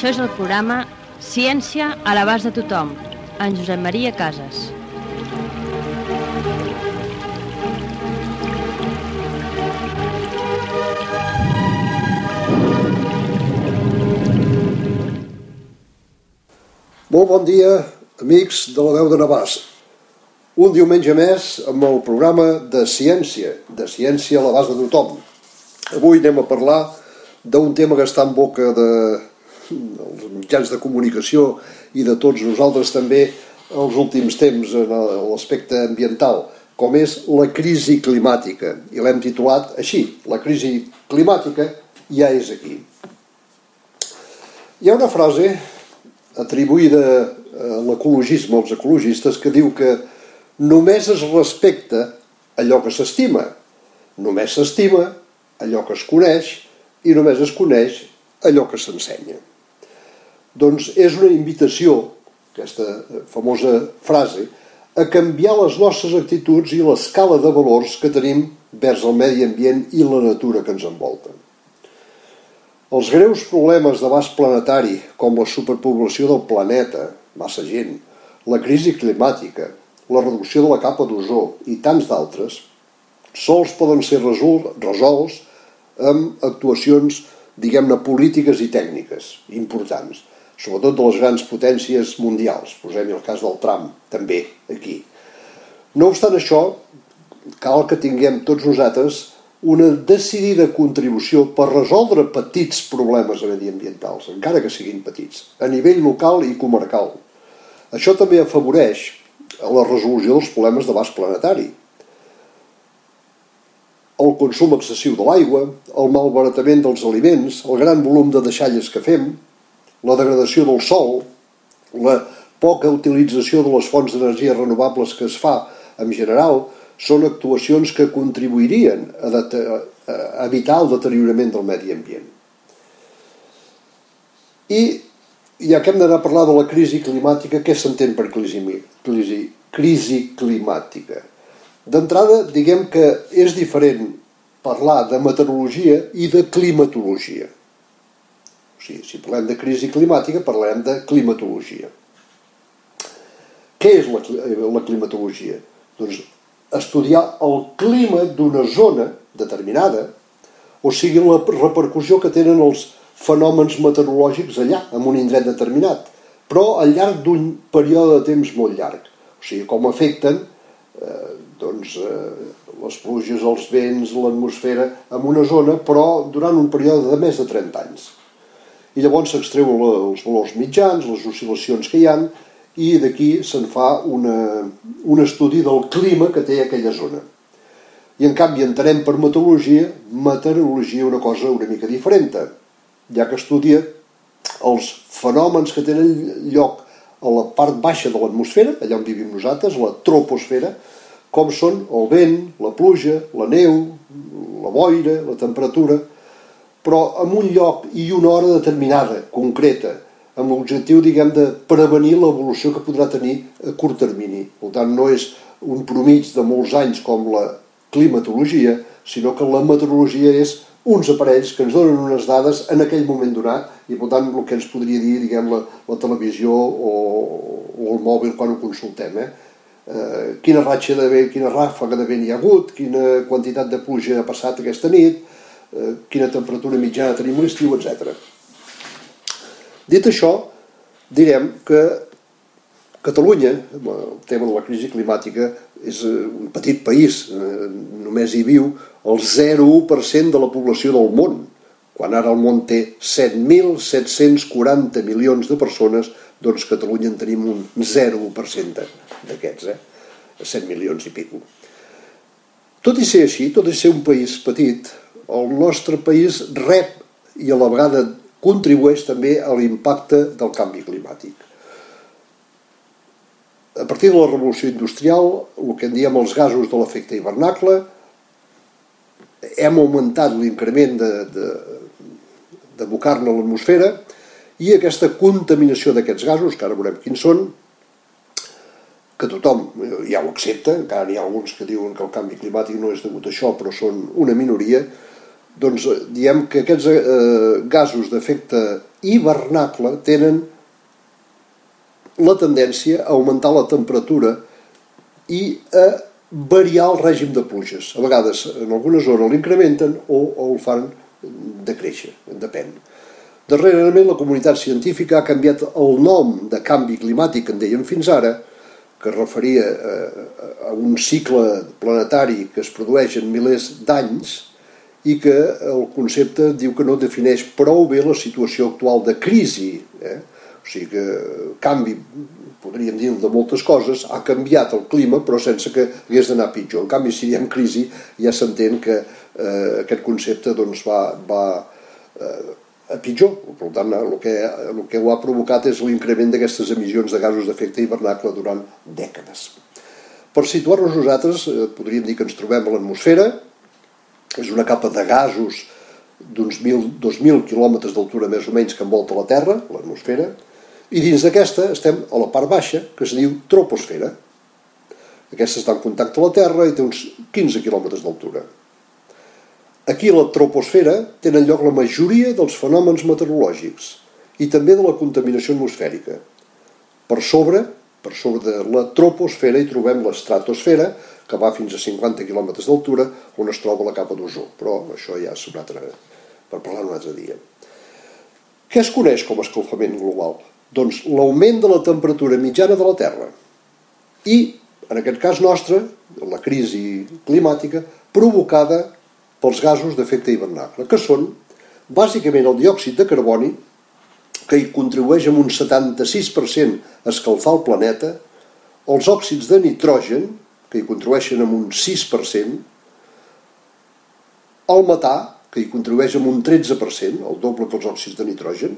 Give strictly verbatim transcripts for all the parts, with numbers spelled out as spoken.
Això és el programa Ciència a l'abast de tothom, en Josep Maria Casas. Molt bon dia, amics de la veu de Navàs. Un diumenge més amb el programa de ciència, de ciència a l'abast de tothom. Avui anem a parlar d'un tema que està en boca de els mitjans de comunicació i de tots nosaltres també els últims temps en l'aspecte ambiental, com és la crisi climàtica. I l'hem titulat així, la crisi climàtica ja és aquí. Hi ha una frase atribuïda a l'ecologisme, als ecologistes, que diu que només es respecta allò que s'estima, només s'estima allò que es coneix i només es coneix allò que s'ensenya. Doncs és una invitació, aquesta famosa frase, a canviar les nostres actituds i l'escala de valors que tenim vers el medi ambient i la natura que ens envolta. Els greus problemes d'abast planetari, com la superpoblació del planeta, massa gent, la crisi climàtica, la reducció de la capa d'ozó i tants d'altres, sols poden ser resolts amb actuacions, diguem-ne, polítiques i tècniques importants, sobretot de les grans potències mundials. Posem-hi el cas del Trump, també, aquí. No obstant això, cal que tinguem tots nosaltres una decidida contribució per resoldre petits problemes mediambientals, encara que siguin petits, a nivell local i comarcal. Això també afavoreix la resolució dels problemes d'abast planetari. El consum excessiu de l'aigua, el malbaratament dels aliments, el gran volum de deixalles que fem, la degradació del sòl, la poca utilització de les fonts d'energia renovables que es fa en general, són actuacions que contribuirien a, a evitar el deteriorament del medi ambient. I ja que hem d'anar a parlar de la crisi climàtica, què s'entén per crisi, crisi, crisi climàtica? D'entrada, diguem que és diferent parlar de meteorologia i de climatologia. O sigui, si parlem de crisi climàtica, parlarem de climatologia. Què és la, la climatologia? Doncs estudiar el clima d'una zona determinada, o sigui, la repercussió que tenen els fenòmens meteorològics allà, en un indret determinat, però al llarg d'un període de temps molt llarg. O sigui, com afecten eh, doncs, eh, les pluges, els vents, l'atmosfera en una zona, però durant un període de més de trenta anys. I llavors s'extreuen els valors mitjans, les oscil·lacions que hi ha, i d'aquí se'n fa una, un estudi del clima que té aquella zona. I en canvi entenem per meteorologia, meteorologia una cosa una mica diferent, ja que estudia els fenòmens que tenen lloc a la part baixa de l'atmosfera, allà on vivim nosaltres, la troposfera, com són el vent, la pluja, la neu, la boira, la temperatura, però en un lloc i una hora determinada, concreta, amb l'objectiu, diguem, de prevenir l'evolució que podrà tenir a curt termini. Per tant, no és un promig de molts anys com la climatologia, sinó que la meteorologia és uns aparells que ens donen unes dades en aquell moment donat, i per tant el que ens podria dir, diguem, la, la televisió o, o el mòbil quan ho consultem. Eh? Eh, quina ratxa de vent, quina ràfaga de vent hi ha hagut, quina quantitat de pluja ha passat aquesta nit, eh, quina temperatura mitjana tenim a l'estiu, etcètera. Dit això, direm que Catalunya, el tema de la crisi climàtica, és un petit país, només hi viu el zero coma un per cent de la població del món, quan ara el món té set mil set-cents quaranta milions de persones, doncs Catalunya en tenim un zero coma un per cent d'aquests, eh? set milions i pico. Tot i ser així, tot i ser un país petit, el nostre país rep i a la vegada contribueix també a l'impacte del canvi climàtic. A partir de la revolució industrial, el que en diem els gasos de l'efecte hivernacle, hem augmentat l'increment de, de, de bocar-ne a l'atmosfera i aquesta contaminació d'aquests gasos, que ara veurem quins són, que tothom ja ho accepta, encara n'hi ha alguns que diuen que el canvi climàtic no és degut a això, però són una minoria, doncs diem que aquests eh, gasos d'efecte hivernacle tenen la tendència a augmentar la temperatura i a variar el règim de pluges. A vegades en alguna zona l'incrementen o, o el fan decréixer, depèn. Darrerament la comunitat científica ha canviat el nom de canvi climàtic que en dèiem fins ara, que es referia a, a un cicle planetari que es produeix en milers d'anys i que el concepte diu que no defineix prou bé la situació actual de crisi. Eh? O sigui que canvi, podríem dir de moltes coses, ha canviat el clima però sense que hagués d'anar pitjor. En canvi, si diem crisi, ja s'entén que eh, aquest concepte doncs, va, va eh, a pitjor. Per tant, el que, el que ho ha provocat és l'increment d'aquestes emissions de gasos d'efecte hivernacle durant dècades. Per situar-nos nosaltres, eh, podríem dir que ens trobem a l'atmosfera. És una capa de gasos d'uns dos mil quilòmetres d'altura més o menys que envolta la Terra, l'atmosfera, i dins d'aquesta estem a la part baixa, que es diu troposfera. Aquesta està en contacte amb la Terra i té uns quinze quilòmetres d'altura. Aquí a la troposfera tenen lloc la majoria dels fenòmens meteorològics i també de la contaminació atmosfèrica. Per sobre, per sobre de la troposfera hi trobem l'estratosfera, que va fins a cinquanta quilòmetres d'altura, on es troba la capa d'ozó. Però això ja és un altre, per parlar un altre dia. Què es coneix com a escalfament global? Doncs l'augment de la temperatura mitjana de la Terra. I, en aquest cas nostre, la crisi climàtica, provocada pels gasos d'efecte hivernacle, que són, bàsicament, el diòxid de carboni, que hi contribueix amb un setanta-sis per cent a escalfar el planeta, els òxids de nitrogen, que hi contribueixen amb un sis per cent, el metà, que hi contribueix amb un tretze per cent, el doble que els òxids de nitrogen,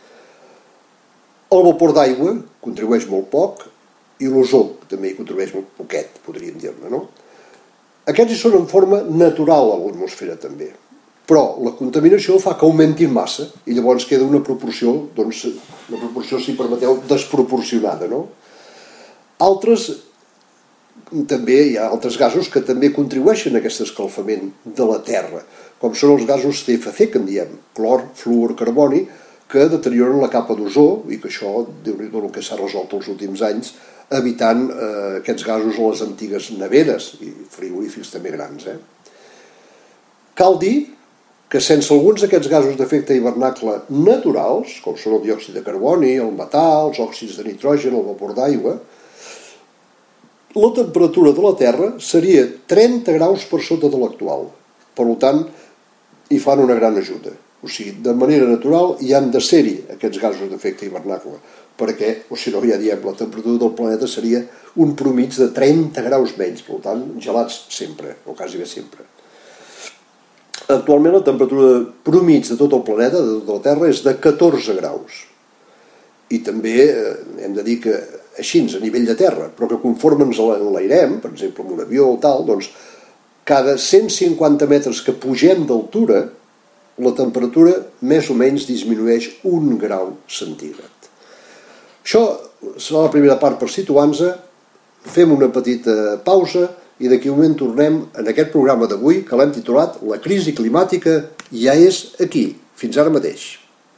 el vapor d'aigua contribueix molt poc, i l'ozó, que també hi contribueix molt poquet, podríem dir-ne, no? Aquests hi són en forma natural a l'atmosfera també, però la contaminació fa que augmentin massa i llavors queda una proporció, doncs, una proporció, si permeteu, desproporcionada, no? Altres, també hi ha altres gasos que també contribueixen a aquest escalfament de la Terra, com són els gasos C F C, que en diem, clor, fluor, carboni, que deterioren la capa d'ozó i que això, déu-n'hi-do el que s'ha resolt els últims anys, evitant eh, aquests gasos a les antigues neveres i frigorífics també grans. Eh? Cal dir que sense alguns d'aquests gasos d'efecte hivernacle naturals, com són el diòxid de carboni, el metà, els òxids de nitrogen, el vapor d'aigua, la temperatura de la Terra seria trenta graus per sota de l'actual. Per tant, hi fan una gran ajuda. O sigui, de manera natural hi han de ser-hi aquests gasos d'efecte hivernacle, perquè, o si no, ja diem, la temperatura del planeta seria un promig de trenta graus menys, per tant, gelats sempre, o quasi bé sempre. Actualment la temperatura promig de tot el planeta, de tota la Terra, és de catorze graus. I també eh, hem de dir que així, a nivell de terra, però que conforme ens enlairem, per exemple, amb un avió o tal, doncs, cada cent cinquanta metres que pugem d'altura, la temperatura més o menys disminueix un grau centígrad. Això serà la primera part per situar-nos. Fem una petita pausa i d'aquí un moment tornem en aquest programa d'avui que l'hem titulat La crisi climàtica ja és aquí. Fins ara mateix.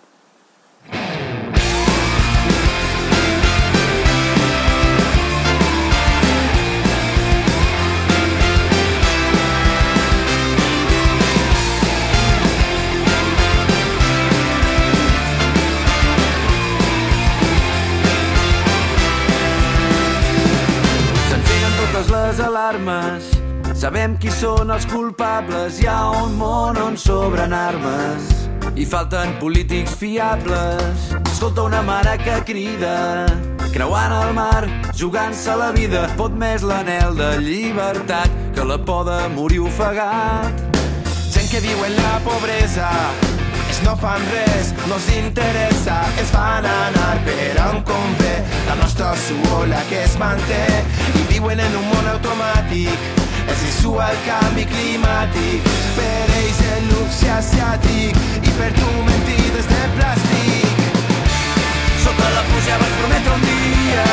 Alarmes. Sabem qui són els culpables, hi ha un món on sobren armes i falten polítics fiables. Escolta una mare que crida, creuant el mar, jugant-se la vida, pot més l'anhel de llibertat que la por de morir ofegat. Gent que viu en la pobresa, es no fan res, no els interessa, es fan anar per on convé, la nostra suor la que es manté, i viuen en un món automàtic, els hi sua el canvi climàtic, per ells el luxe asiàtic, i per tu mentides de plàstic. Sota la pluja vaig prometre un dia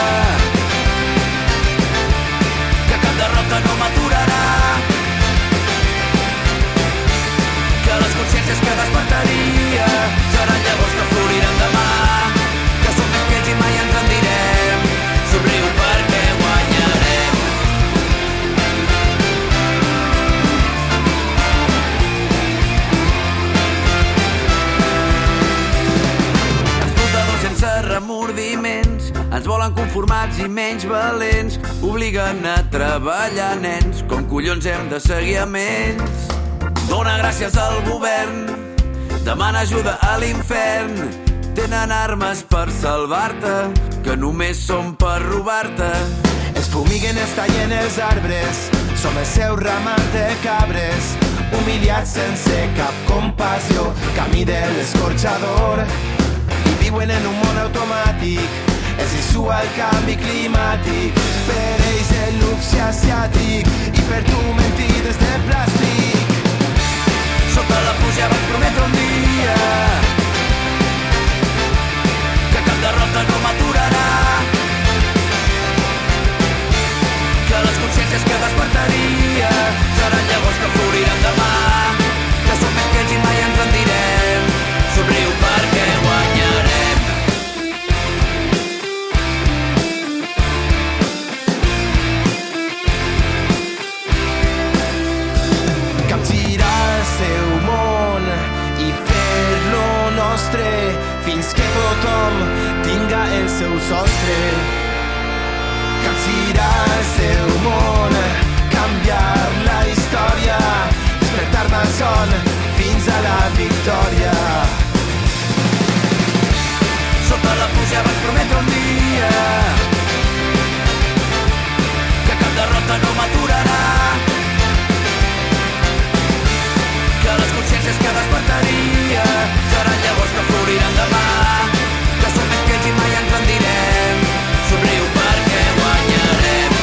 que cap derrota no m'aturarà, que les conformats i menys valents obliguen a treballar nens. Com collons hem de seguir amb ells? Dóna gràcies al govern, demana ajuda a l'infern. Tenen armes per salvar-te, que només són per robar-te. Es fumiguen, es tallen els arbres, som el seu ramat de cabres, humiliats sense cap compassió, camí de l'escorxador. I viuen en un món automàtic, els hi sua el canvi climàtic. Per ells el luxe asiàtic i per tu mentides de plàstic. Sota la pluja vaig prometre un dia que cap derrota no m'aturarà, que les consciències que despertaria seran llavors que floriran demà, que som més que ells i mai ens rendirem. Somriu perquè guanyarem. Capgirar el seu món i fer-lo nostre fins que tothom tinga el seu sostre. Capgirar el seu món, canviar la història, despertar-ne el son fins a la victòria. Sota la pluja vaig prometre un dia que cap derrota no m'aturarà, que les consciències que despertaria seran llavors que floriran demà, que som més que ells i mai ens rendirem. Somriu perquè guanyarem.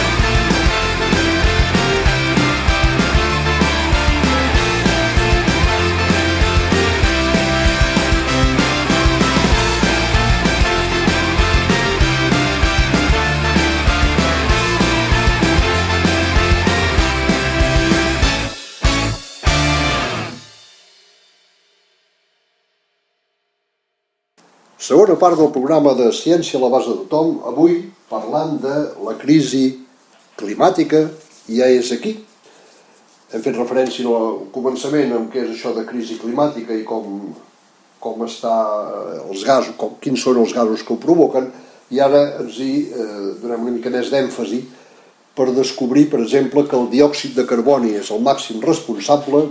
Segona part del programa de Ciència a l'abast de tothom, avui parlant de la crisi climàtica, i ja és aquí. Hem fet referència al començament amb què és això de crisi climàtica i com, com està els gasos, com, quins són els gasos que ho provoquen, i ara ens hi eh, donem una mica més d'èmfasi per descobrir, per exemple, que el diòxid de carboni és el màxim responsable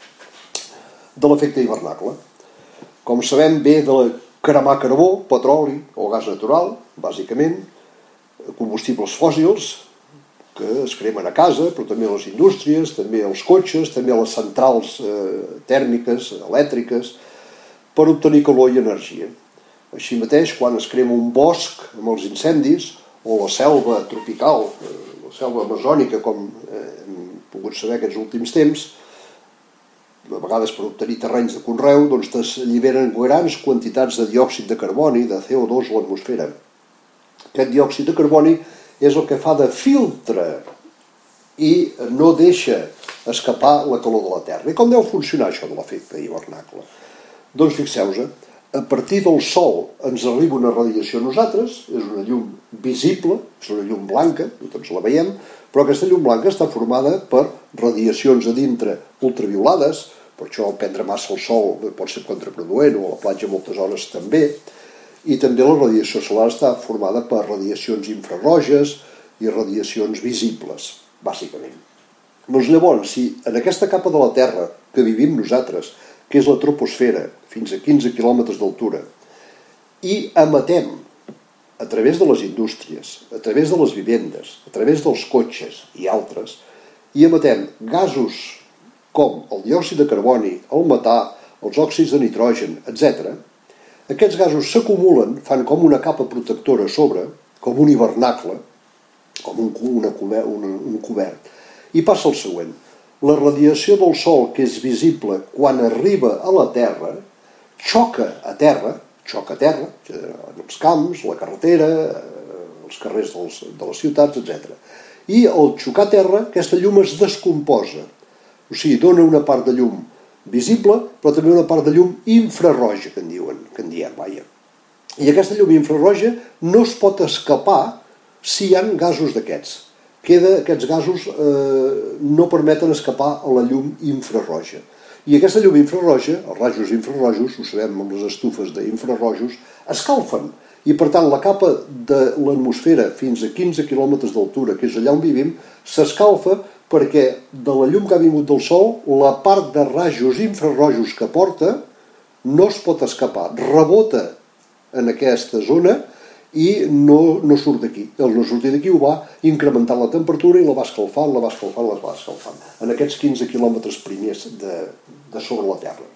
de l'efecte hivernacle. Com sabem, ve de la cremar carbó, petroli o gas natural, bàsicament, combustibles fòssils que es cremen a casa, però també a les indústries, també als cotxes, també a les centrals eh, tèrmiques, elèctriques, per obtenir calor i energia. Així mateix, quan es crema un bosc amb els incendis, o la selva tropical, eh, la selva amazònica, com eh, hem pogut saber aquests últims temps, a vegades per obtenir terrenys de conreu, doncs s'alliberen grans quantitats de diòxid de carboni, de C O dos a l'atmosfera. Aquest diòxid de carboni és el que fa de filtre i no deixa escapar la calor de la Terra. I com deu funcionar això de l'efecte hivernacle? Doncs fixeu-vos, a partir del Sol ens arriba una radiació a nosaltres, és una llum visible, és una llum blanca, tots la veiem, però aquesta llum blanca està formada per radiacions a dintre ultraviolades, per això prendre massa el sol pot ser contraproduent, o a la platja moltes hores també, i també la radiació solar està formada per radiacions infraroges i radiacions visibles, bàsicament. Doncs llavors, si en aquesta capa de la Terra que vivim nosaltres, que és la troposfera, fins a quinze quilòmetres d'altura, i emetem a través de les indústries, a través de les vivendes, a través dels cotxes i altres, i emetem gasos com el diòxid de carboni, el metà, els òxids de nitrogen, etcètera, aquests gasos s'acumulen, fan com una capa protectora a sobre, com un hivernacle, com un, una, un, un cobert, i passa el següent. La radiació del Sol, que és visible quan arriba a la Terra, xoca a terra, xoca a terra, en els camps, la carretera, els carrers dels, de les ciutats, etcètera. I al xocar a terra, aquesta llum es descomposa. O sigui, dona una part de llum visible, però també una part de llum infraroja, que en diuen, que en diem, vaja. I aquesta llum infraroja no es pot escapar si hi ha gasos d'aquests. Queda, aquests gasos eh, no permeten escapar a la llum infraroja. I aquesta llum infraroja, els rajos infrarojos, ho sabem amb les estufes d'infrarojos, escalfen I per tant la capa de l'atmosfera fins a quinze quilòmetres d'altura, que és allà on vivim, s'escalfa perquè de la llum que ha vingut del sol, la part de rajos infrarrojos que porta no es pot escapar, rebota en aquesta zona i no, no surt d'aquí. El no sortir d'aquí ho va incrementant la temperatura i la va escalfant, la va escalfant, la va escalfant, en aquests quinze quilòmetres primers de, de sobre la Terra.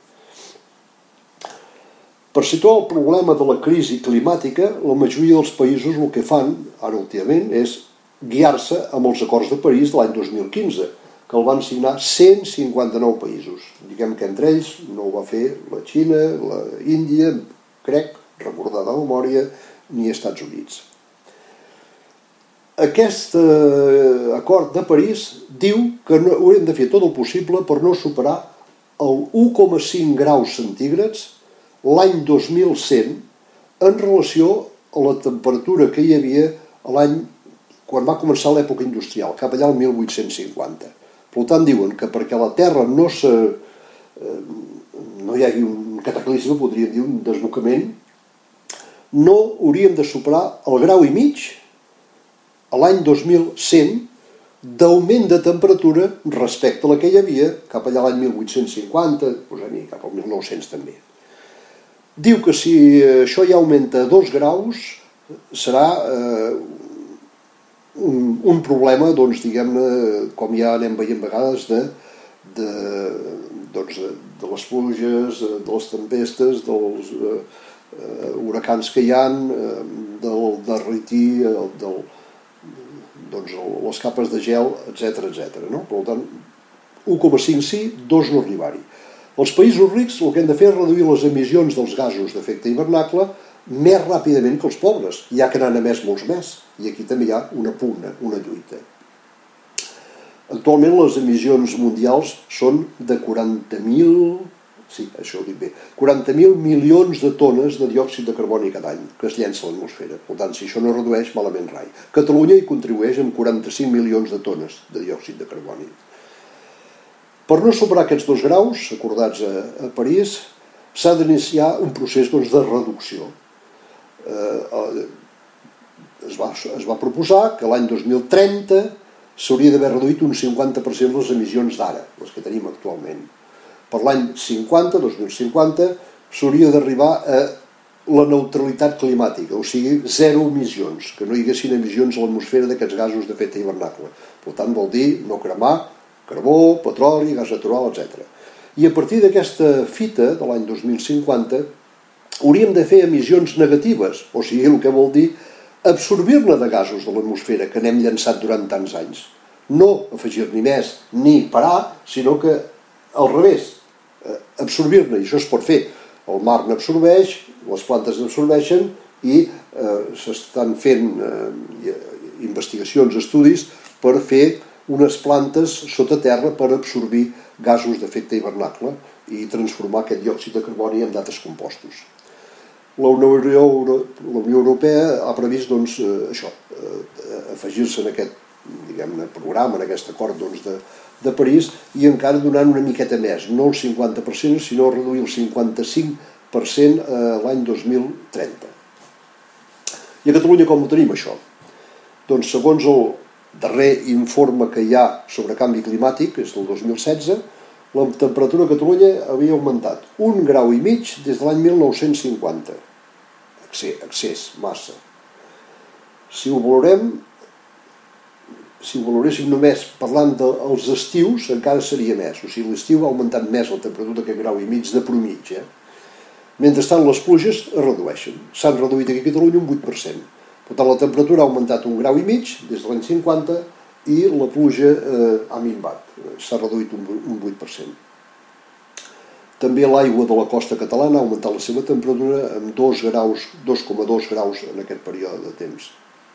Per situar el problema de la crisi climàtica, la majoria dels països el que fan, ara últimament, és guiar-se amb els acords de París de l'any dos mil quinze, que el van signar cent cinquanta-nou països. Diguem que entre ells no ho va fer la Xina, la Índia, crec, recordar de memòria, ni Estats Units. Aquest eh, acord de París diu que no, haurem de fer tot el possible per no superar el u coma cinc graus centígrads l'any dos mil cent en relació a la temperatura que hi havia l'any quan va començar l'època industrial, cap allà al mil vuit-cents cinquanta. Per tant, diuen que perquè la Terra no, se, eh, no hi hagi un cataclisme, podríem dir un desbocament, no hauríem de superar el grau i mig a l'any dos mil cent d'augment de temperatura respecte a la que hi havia cap allà l'any mil vuit-cents cinquanta, posem-hi cap al mil nou-cents també. Diu que si això ja augmenta dos graus serà eh, un, un problema, doncs, diguem-ne, com ja anem veient vegades, de, de, doncs, de les pluges, de les tempestes, dels eh, Uh, huracans que hi ha, uh, del derretir, uh, del, doncs, les capes de gel, etcètera, etcètera. No? Per tant, u coma cinc sí, dos no arribar-hi. Els països rics el que han de fer és reduir les emissions dels gasos d'efecte hivernacle més ràpidament que els pobres, ja que n'han emès molts més. I aquí també hi ha una pugna, una lluita. Actualment les emissions mundials són de quaranta mil... Sí, això ho dic bé. quaranta mil milions de tones de diòxid de carboni cada any que es llença a l'atmosfera. Per tant, si això no redueix, malament rai. Catalunya hi contribueix amb quaranta-cinc milions de tones de diòxid de carboni. Per no superar aquests dos graus, acordats a, a París, s'ha d'iniciar un procés doncs, de reducció. Eh, es, va, es va proposar que l'any dos mil trenta s'hauria d'haver reduït un cinquanta per cent les emissions d'ara, les que tenim actualment. Per l'any cinquanta, dos mil cinquanta, s'hauria d'arribar a la neutralitat climàtica, o sigui, zero emissions, que no hi haguessin emissions a l'atmosfera d'aquests gasos d'efecte hivernacle. Per tant, vol dir no cremar carbó, petroli, gas natural, etcètera. I a partir d'aquesta fita de l'any dos mil cinquanta hauríem de fer emissions negatives, o sigui, el que vol dir absorbir-ne de gasos de l'atmosfera que n'hem llançat durant tants anys. No afegir-n'hi més ni parar, sinó que al revés, absorbir-ne, i això es pot fer. El mar n'absorbeix, les plantes n'absorbeixen i eh, s'estan fent eh, investigacions, estudis per fer unes plantes sota terra per absorbir gasos d'efecte hivernacle i transformar aquest diòxid de carboni en d'altres compostos. La Unió, la Unió Europea ha previst doncs, això, afegir-se en aquest diguem-ne, programa, en aquest acord doncs, de, de París, i encara donant una miqueta més, no el cinquanta per cent, sinó reduir el cinquanta-cinc per cent l'any dos mil trenta. I a Catalunya com ho tenim, això? Doncs segons el darrer informe que hi ha sobre canvi climàtic, és del dos mil setze, la temperatura a Catalunya havia augmentat un grau i mig des de l'any mil nou-cents cinquanta. Excés, excés, massa. Si ho valorem, si ho valoréssim només parlant dels estius, encara seria més. O sigui, l'estiu ha augmentat més la temperatura que grau i mig de promig. Eh? Mentrestant, les pluges es redueixen. S'han reduït aquí a Catalunya un vuit per cent. Per tant, la temperatura ha augmentat un grau i mig des de l'any cinquanta i la pluja eh, ha minvat. S'ha reduït un, un vuit per cent. També l'aigua de la costa catalana ha augmentat la seva temperatura en dos coma dos graus en aquest període de temps.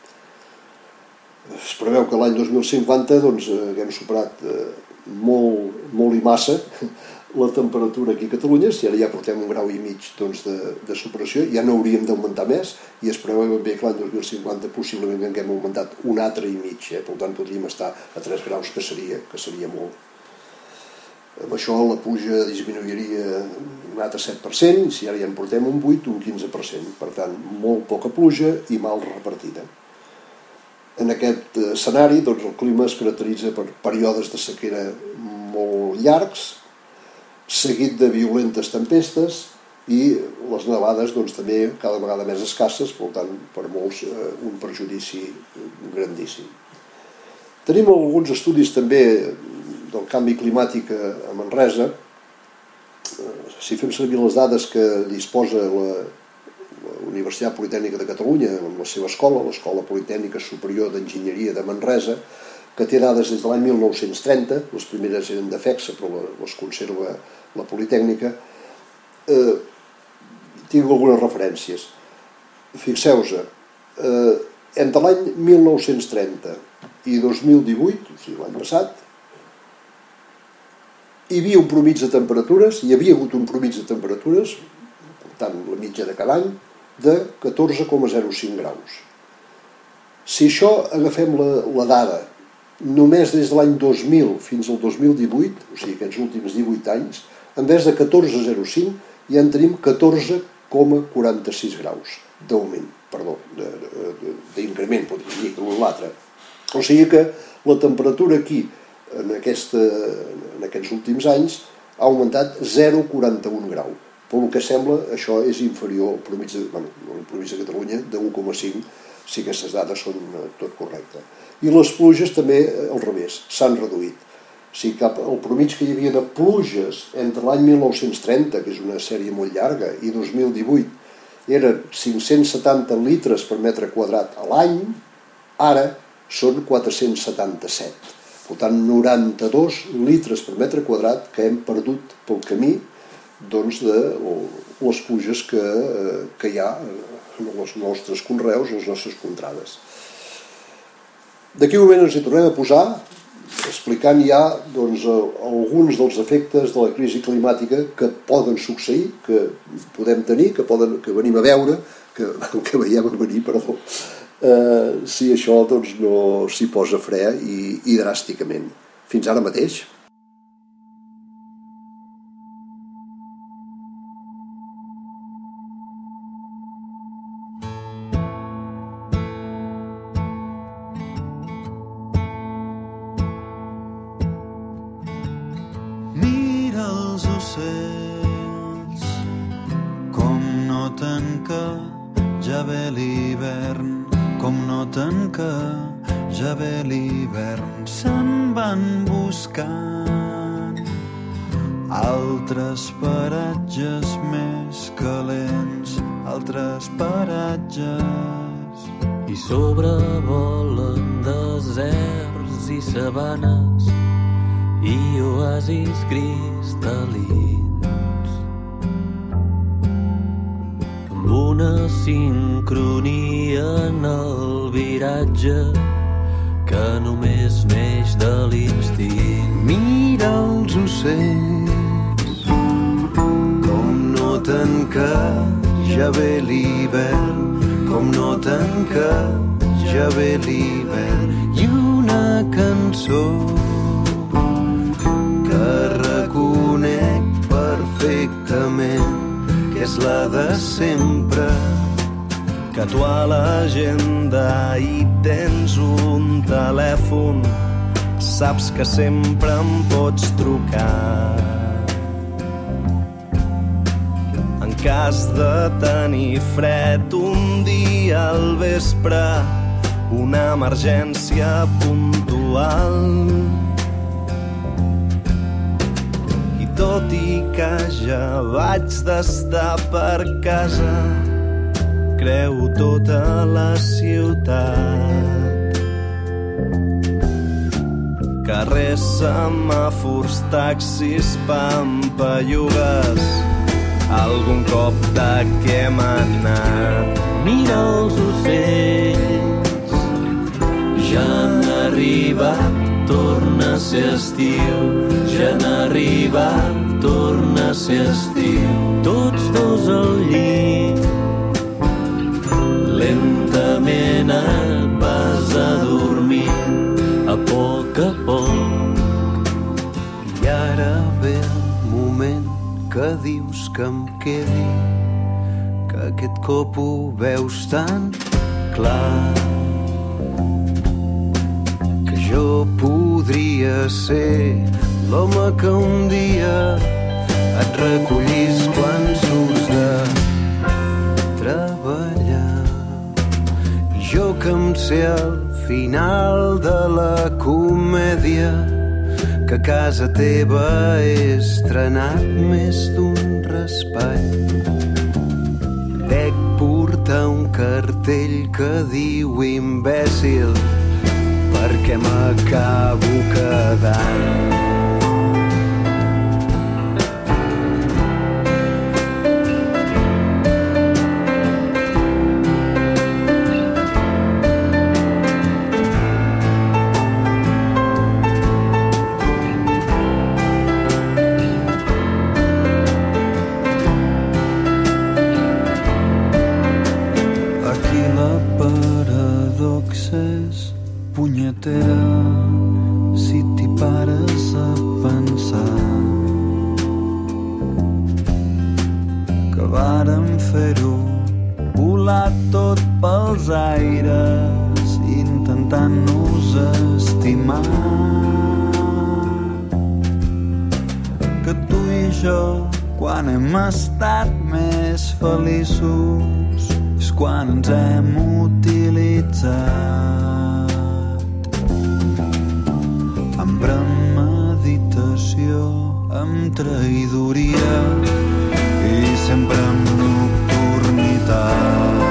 Es preveu que l'any dos mil cinquanta doncs, haguem superat eh, molt, molt i massa la temperatura aquí a Catalunya. Si ara ja portem un grau i mig doncs, de, de superació, ja no hauríem d'augmentar més, i es preveu bé que l'any dos mil cinquanta possiblement haguem augmentat un altre i mig, eh? Per tant podríem estar a tres graus, que seria, que seria molt. Amb això la pluja disminuiria un altre set per cent, i si ara ja en portem un vuit, un quinze per cent. Per tant, molt poca pluja i mal repartida. En aquest escenari, doncs, el clima es caracteritza per períodes de sequera molt llargs, seguit de violentes tempestes, i les nevades doncs, també cada vegada més escasses, per tant, per molts eh, un perjudici grandíssim. Tenim alguns estudis també del canvi climàtic a Manresa. Si fem servir les dades que disposa la, la Universitat Politècnica de Catalunya amb la seva escola, l'Escola Politècnica Superior d'Enginyeria de Manresa, que té dades des de l'any mil nou-cents trenta, les primeres eren de FEXA, però les conserva la Politècnica, eh, tinc algunes referències. Fixeu-vos, eh, entre l'any mil nou-cents trenta i dos mil divuit, o sigui l'any passat, hi havia un promig de temperatures, hi havia hagut un promig de temperatures, per tant la mitja de cada any, de catorze coma zero cinc graus. Si això agafem la, la dada només des de l'any dos mil fins al dos mil divuit, o sigui aquests últims divuit anys, en vez de catorze coma zero cinc ja en tenim catorze coma quaranta-sis graus d'augment, perdó, d'increment, podria dir que l'un l'altre. O sigui que la temperatura aquí, en, aquesta, en aquests últims anys, ha augmentat zero coma quaranta-un grau. Pel que sembla, això és inferior al promig de, bueno, al promig de Catalunya de un coma cinc, si aquestes dades són tot correctes. I les pluges també, al revés, s'han reduït. O sigui, cap el promig que hi havia de pluges entre l'any mil nou-cents trenta, que és una sèrie molt llarga, i dos mil divuit, eren cinc-cents setanta litres per metre quadrat a l'any, ara són quatre-cents setanta-set. Per tant, noranta-dos litres per metre quadrat que hem perdut pel camí doncs, de les pluges que, que hi ha en els nostres conreus, en les nostres contrades. D'aquí un moment ens hi tornem a posar, explicant ja doncs, alguns dels efectes de la crisi climàtica que poden succeir, que podem tenir, que, poden, que venim a veure, que, que veiem a venir, perdó, eh, si això doncs, no s'hi posa fre i, i dràsticament. Fins ara mateix. Ja ve l'hivern, com noten que ja ve l'hivern, se'n van buscant altres paratges més calents, altres paratges. I sobrevolen deserts i sabanes i oasis cristal·lins, una sincronia en el viratge que només neix de l'instint. Mira els ocells com noten que ja ve l'hivern, com noten que ja ve l'hivern, i una cançó que reconec perfectament que és la de sempre, que tu a l'agenda hi tens un telèfon, saps que sempre em pots trucar. En cas de tenir fred un dia al vespre, una emergència puntual, tot i que ja vaig d'estar per casa, creu tota la ciutat. Carrers, semàfors, taxis, pampallugues, algun cop de què hem anat. Mira els ocells, ja han arribat, torna a ser estiu, ja han arribat, torna a ser estiu. Tots dos al llit, lentament et vas a dormir, a poc a poc, i ara ve moment que dius que em quedi, que aquest cop ho veus tan clar, que jo podria ser l'home que un dia et recollís quan surts de treballar, i jo que em sé al final de la comèdia que casa teva he estrenat més d'un raspall. Dec portar un cartell que diu imbècil perquè m'acabo quedant. Si t'hi pares a pensar que vàrem fer-ho volar tot pels aires intentant-nos estimar, que tu i jo quan hem estat més feliços és quan ens hem utilitzat amb premeditació, amb traïdoria i sempre amb nocturnitat.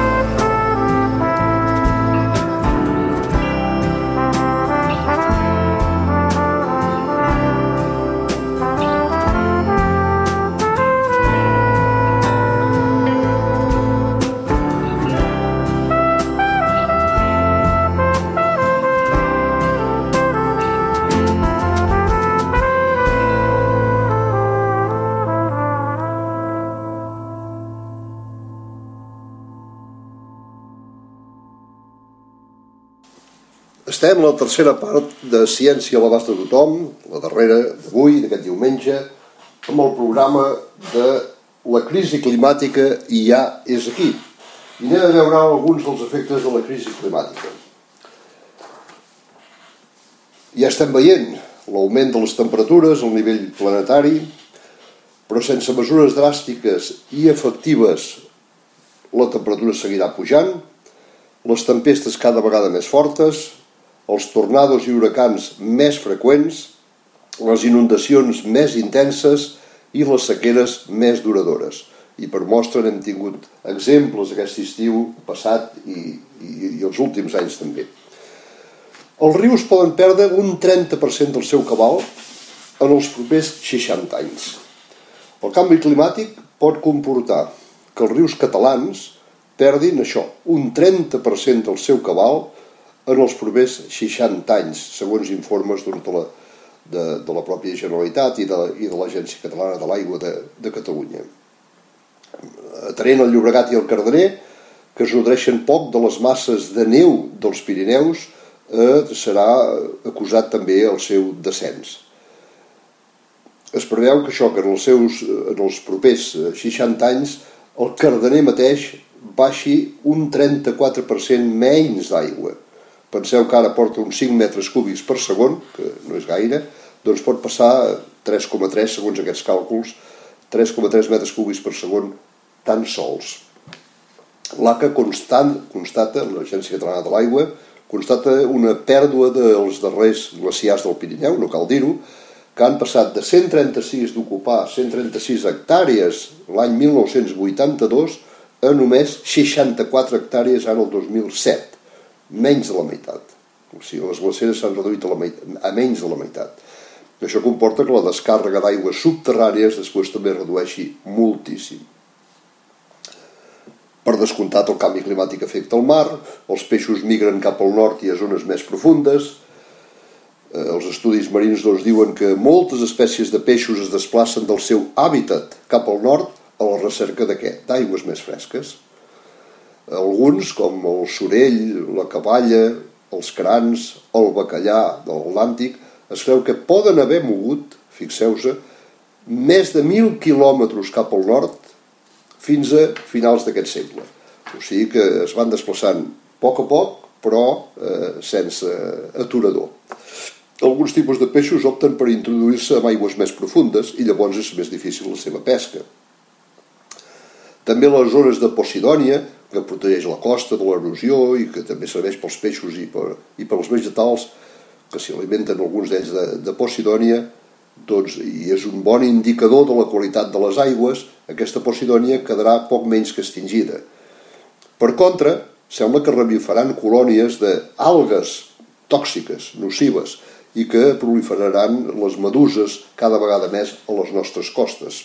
Estem a la tercera part de Ciència a l'abast de tothom, la darrera d'avui, d'aquest diumenge, amb el programa de la crisi climàtica i ja és aquí. I anem a veure alguns dels efectes de la crisi climàtica. Ja estem veient l'augment de les temperatures al nivell planetari, però sense mesures dràstiques i efectives la temperatura seguirà pujant, les tempestes cada vegada més fortes, els tornados i huracans més freqüents, les inundacions més intenses i les sequeres més duradores. I per mostra n'hem tingut exemples aquest estiu passat i, i, i els últims anys també. Els rius poden perdre un trenta per cent del seu cabal en els propers seixanta anys. El canvi climàtic pot comportar que els rius catalans perdin això, un trenta per cent del seu cabal en els propers seixanta anys, segons informes doncs, de, la, de, de la pròpia Generalitat i de, i de l'Agència Catalana de l'Aigua de, de Catalunya. Atenent el Llobregat i el Cardener, que es nodreixen poc de les masses de neu dels Pirineus, eh, serà acusat també el seu descens. Es preveu que això, que en els, seus, en els propers seixanta anys el Cardener mateix baixi un trenta-quatre per cent menys d'aigua. Penseu que ara porta uns cinc metres cúbics per segon, que no és gaire, doncs pot passar tres coma tres, segons aquests càlculs, tres coma tres metres cúbics per segon tan sols. L'A C A constant, constata, l'Agència Catalana de l'Aigua, constata una pèrdua dels darrers glaciars del Pirineu, no cal dir-ho, que han passat de cent trenta-sis d'ocupar cent trenta-sis hectàrees l'any mil nou-cents vuitanta-dos a només seixanta-quatre hectàrees ara el dos mil set. Menys de la meitat. O sigui, les glaceres s'han reduït a, la meitat, a menys de la meitat. Això comporta que la descàrrega d'aigües subterrànies després també redueixi moltíssim. Per descomptat, el canvi climàtic afecta el mar, els peixos migren cap al nord i a zones més profundes. Els estudis marins doncs, diuen que moltes espècies de peixos es desplacen del seu hàbitat cap al nord a la recerca de què? D'aigües més fresques. Alguns, com el sorell, la caballa, els crans, el bacallà de l'Atlàntic, es creu que poden haver mogut, fixeu-se, més de mil quilòmetres cap al nord fins a finals d'aquest segle. O sigui que es van desplaçant a poc a poc, però eh, sense aturador. Alguns tipus de peixos opten per introduir-se en aigües més profundes i llavors és més difícil la seva pesca. També les zones de Posidònia, que protegeix la costa de l'erosió i que també serveix pels peixos i, per, i pels vegetals que s'hi alimenten alguns d'ells de, de Posidònia, doncs, i és un bon indicador de la qualitat de les aigües. Aquesta Posidònia quedarà poc menys que extingida. Per contra, sembla que revifaran colònies d'algues tòxiques, nocives, i que proliferaran les meduses cada vegada més a les nostres costes.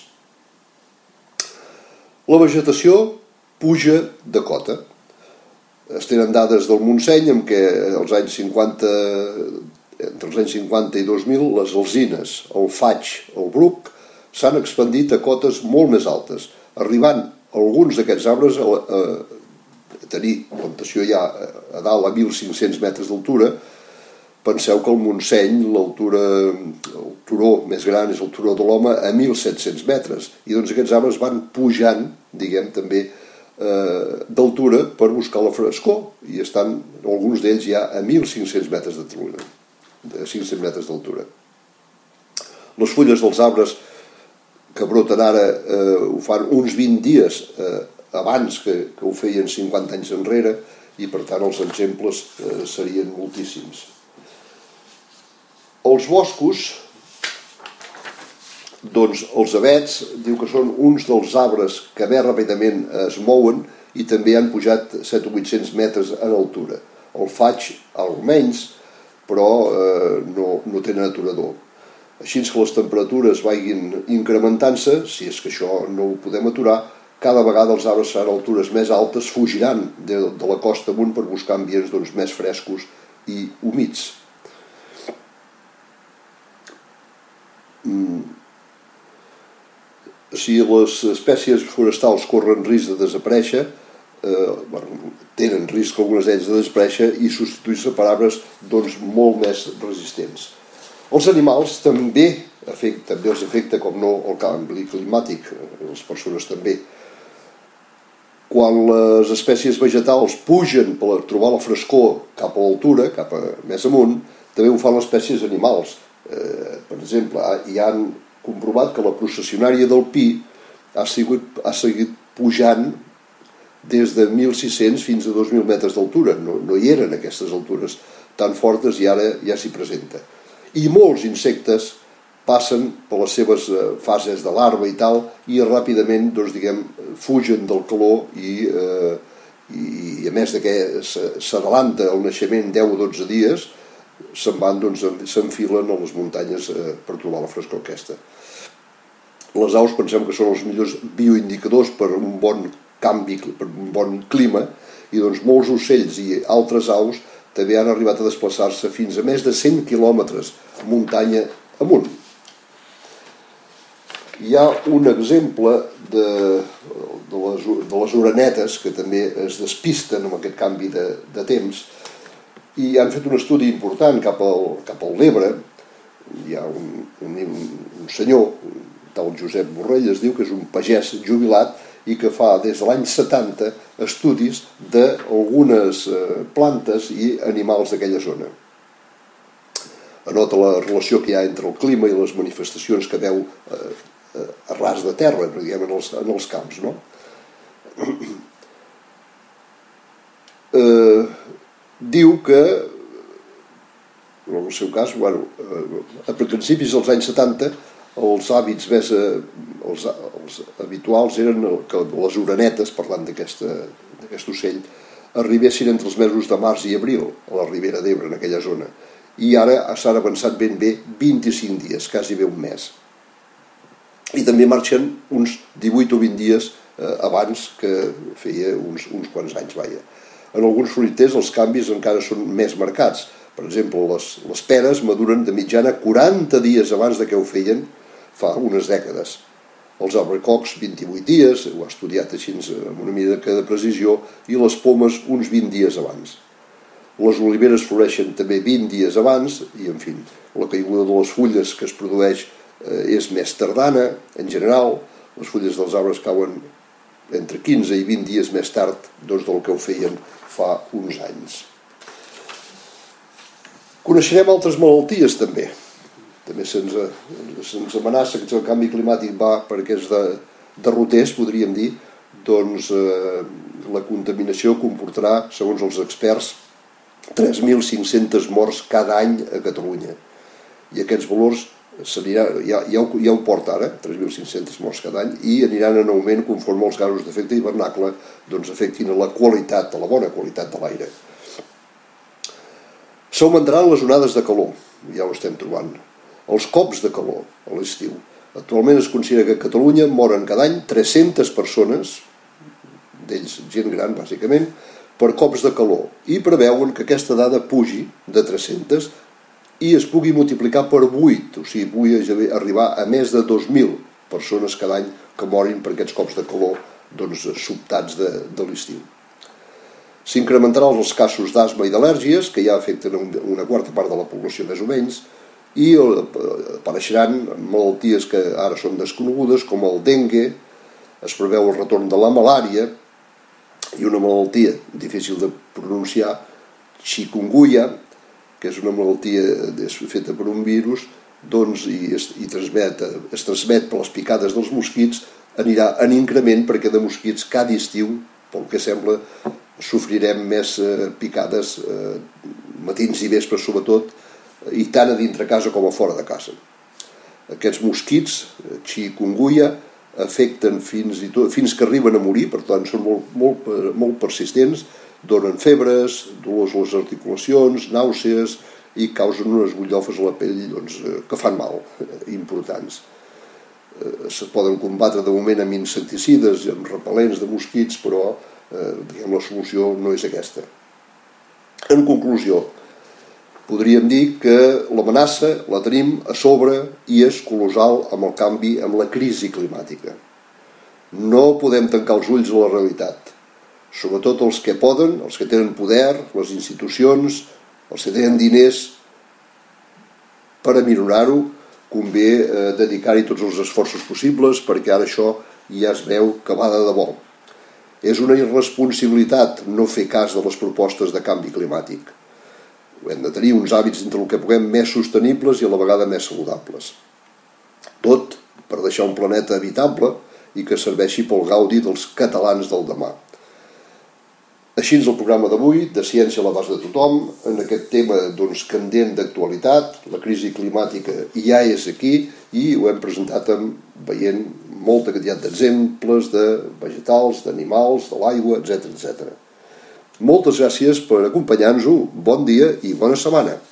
La vegetació puja de cota. Es tenen dades del Montseny en què als anys cinquanta, entre els anys cinquanta i dos mil les alzines, el faig, el bruc s'han expandit a cotes molt més altes, arribant alguns d'aquests arbres a, a, a tenir plantació ja a dalt a mil cinc-cents metres d'altura. Penseu que al Montseny l'altura, el turó més gran és el turó de l'Home a mil set-cents metres, i doncs aquests arbres van pujant, diguem també, eh, d'altura per buscar la frescor, i estan alguns d'ells ja a mil cinc-cents metres d'altura, de cinc-cents metres d'altura. Les fulles dels arbres que broten ara eh, ho fan uns vint dies eh, abans que, que ho feien cinquanta anys enrere, i per tant els exemples eh, serien moltíssims. Els boscos, doncs els avets, diu que són uns dels arbres que més ràpidament es mouen i també han pujat set o vuit-cents metres en altura. El faig almenys, però eh, no, no tenen aturador. Així que les temperatures vagin incrementant-se, si és que això no ho podem aturar, cada vegada els arbres seran a altures més altes, fugiran de, de la costa amunt per buscar ambients doncs, més frescos i humits. Si les espècies forestals corren risc de desaparèixer, eh, bueno, tenen risc algunes d'ells de desaparèixer i substituir-se per arbres doncs, molt més resistents. Els animals també, afecta, també els afecta, com no, el canvi climàtic, les persones també. Quan les espècies vegetals pugen per trobar la frescor cap a l'altura, cap a més amunt, també ho fan les espècies animals. Eh, per exemple, hi han comprovat que la processionària del pi ha, sigut, ha seguit pujant des de mil sis-cents fins a dos mil metres d'altura. No, no hi eren aquestes altures tan fortes i ara ja s'hi presenta. I molts insectes passen per les seves fases de larva i tal i ràpidament doncs, diguem, fugen del calor i, eh, i a més de que s'adelanta el naixement deu o dotze dies, se'n van, doncs, s'enfilen a les muntanyes eh, per trobar la frescor aquesta. Les aus pensem que són els millors bioindicadors per un bon canvi, per un bon clima, i doncs molts ocells i altres aus també han arribat a desplaçar-se fins a més de cent quilòmetres muntanya amunt. Hi ha un exemple de, de, les, de les orenetes que també es despisten amb aquest canvi de, de temps, i han fet un estudi important cap al, cap al l'Ebre. Hi ha un, un, un senyor, tal Josep Borrell, es diu que és un pagès jubilat i que fa des de l'any setanta estudis d'algunes plantes i animals d'aquella zona. Anota la relació que hi ha entre el clima i les manifestacions que veu eh, a ras de terra, diguem, en els, en els camps, no? Eh, diu que, en el seu cas, bueno, a principis dels anys setanta, els hàbits més eh, els, els habituals eren que les orenetes, parlant d'aquest ocell, arribessin entre els mesos de març i abril a la Ribera d'Ebre, en aquella zona. I ara s'han avançat ben bé vint-i-cinc dies, quasi bé un mes. I també marxen uns divuit o vint dies eh, abans que feia uns, uns quants anys, vaja. En alguns fruiters els canvis encara són més marcats. Per exemple, les, les peres maduren de mitjana quaranta dies abans de que ho feien fa unes dècades. Els albercocs vint-i-vuit dies, ho ha estudiat així amb una mica de precisió, i les pomes uns vint dies abans. Les oliveres floreixen també vint dies abans i, en fi, la caiguda de les fulles que es produeix eh, és més tardana, en general. Les fulles dels arbres cauen entre quinze i vint dies més tard doncs, del que ho feien fa uns anys. Coneixerem altres malalties també. També se'ns, se'ns amenaça que el canvi climàtic va per aquests de, derroters, podríem dir, doncs eh, la contaminació comportarà, segons els experts, tres mil cinc-centes morts cada any a Catalunya. I aquests valors s'anirà, ja, ja, ho, ja ho porta ara, tres mil cinc-centes morts cada any, i aniran en augment conforme els gasos d'efecte hivernacle doncs, afectin a la qualitat, a la bona qualitat de l'aire. S'augmentaran les onades de calor, ja ho estem trobant. Els cops de calor a l'estiu. Actualment es considera que a Catalunya moren cada any tres-centes persones, d'ells gent gran bàsicament, per cops de calor, i preveuen que aquesta dada pugi de tres-centes i es pugui multiplicar per vuit, o sigui, pugui arribar a més de dos mil persones cada any que morin per aquests cops de calor doncs, sobtats de, de l'estiu. S'incrementaran els casos d'asma i d'al·lèrgies, que ja afecten una quarta part de la població més o menys, i apareixeran malalties que ara són desconegudes, com el dengue, es preveu el retorn de la malària, i una malaltia difícil de pronunciar, chikungunya, que és una malaltia feta per un virus, doncs, i, es, i transmet, es transmet per les picades dels mosquits, anirà en increment perquè de mosquits cada estiu, pel que sembla, sofrirem més eh, picades eh, matins i vespres sobretot, i tant a dintre casa com a fora de casa. Aquests mosquits, chikungunya, afecten fins, i tot, fins que arriben a morir, per tant són molt, molt, molt persistents, donen febres, dolors a les articulacions, nàusees i causen unes butllofes a la pell doncs, que fan mal, importants. Es poden combatre de moment amb insecticides i amb repel·lents de mosquits, però eh, diguem, la solució no és aquesta. En conclusió, podríem dir que l'amenaça la tenim a sobre i és colossal amb el canvi, amb la crisi climàtica. No podem tancar els ulls a la realitat. Sobretot els que poden, els que tenen poder, les institucions, els que tenen diners, per a minorar-ho, convé eh, dedicar-hi tots els esforços possibles perquè ara això ja es veu que va de debò. És una irresponsabilitat no fer cas de les propostes de canvi climàtic. Hem de tenir uns hàbits dintre el que puguem més sostenibles i a la vegada més saludables. Tot per deixar un planeta habitable i que serveixi pel gaudi dels catalans del demà. Així és el programa d'avui, de Ciència a l'abast de tothom, en aquest tema doncs, candent d'actualitat. La crisi climàtica ja és aquí i ho hem presentat amb, veient molta quantitat d'exemples de vegetals, d'animals, de l'aigua, etcètera, etcètera. Moltes gràcies per acompanyar-nos-ho, bon dia i bona setmana.